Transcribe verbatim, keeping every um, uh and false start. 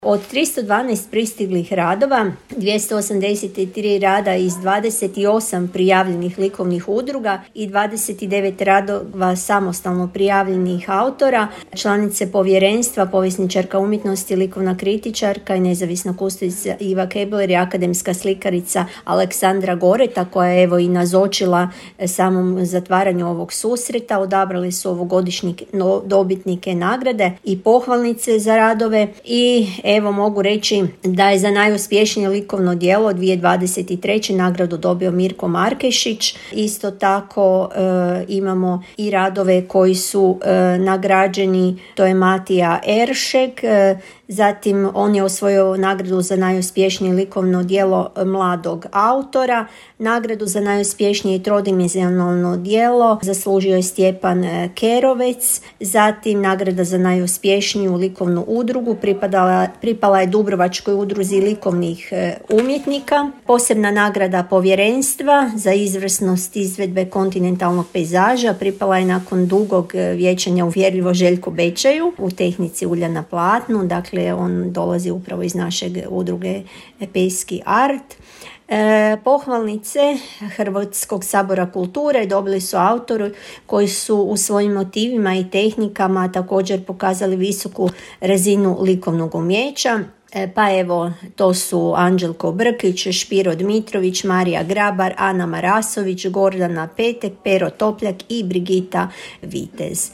Od tristo dvanaest pristiglih radova, dvjesto osamdeset tri rada iz dvadeset osam prijavljenih likovnih udruga i dvadeset devet radova samostalno prijavljenih autora, članice povjerenstva, povjesničarka umjetnosti, likovna kritičarka i nezavisna kustosa Iva Kebler i akademska slikarica Aleksandra Goreta, koja je evo i nazočila samom zatvaranju ovog susreta. Odabrali su ovogodišnje dobitnike nagrade i pohvalnice za radove i evo mogu reći da je za najuspješnije likovno djelo dvije tisuće dvadeset treće nagradu dobio Mirko Markešić. Isto tako e, imamo i radove koji su e, nagrađeni, to je Matija Eršek, e, zatim on je osvojio nagradu za najuspješnije likovno djelo mladog autora. Nagradu za najuspješnije trodimenzionalno djelo zaslužio je Stjepan Kerovec. Zatim nagrada za najuspješniju likovnu udrugu pripadala, pripala je Dubrovačkoj udruzi likovnih umjetnika. Posebna nagrada povjerenstva za izvrsnost izvedbe kontinentalnog pejzaža pripala je nakon dugog vijećanja uvjerljivo Željku Bečaju u tehnici ulja na platnu. Dakle, on dolazi upravo iz našeg udruge Pejski art. E, pohvalnice Hrvatskog sabora kulture dobili su autori koji su u svojim motivima i tehnikama također pokazali visoku razinu likovnog umijeća. E, pa evo, to su Anđelko Brkić, Špiro Dmitrović, Marija Grabar, Ana Marasović, Gordana Petek, Pero Topljak i Brigita Vitez.